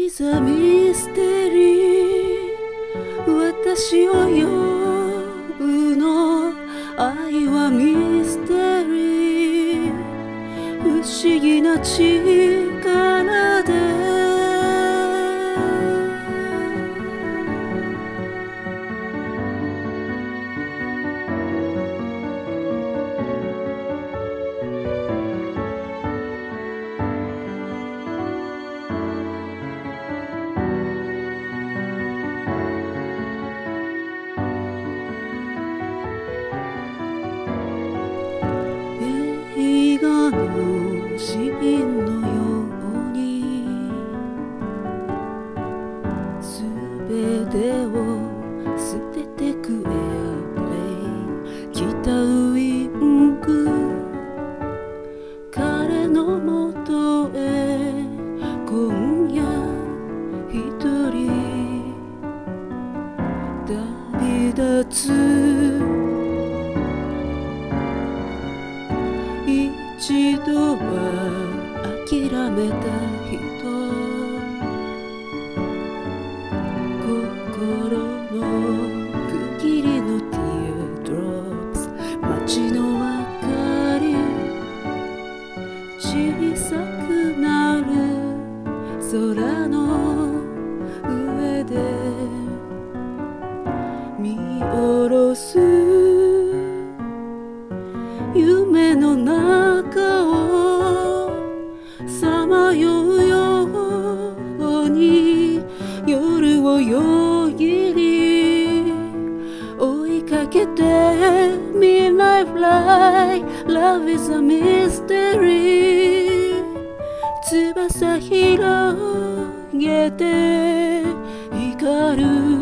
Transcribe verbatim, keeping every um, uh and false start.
is a mystery 私を呼ぶの愛はミステリー不思議な力で映画のシーンのようにすべてを捨ててくエアプレイン北ウイング彼のもとへ今夜一人旅立つ一度は諦めた人心の区切りの Teardrops 街の明かり小さくなる空の上で見下ろす夢の中をさまようように夜をよぎり追いかけて Midnight Fly Love is a mystery 翼広げて光る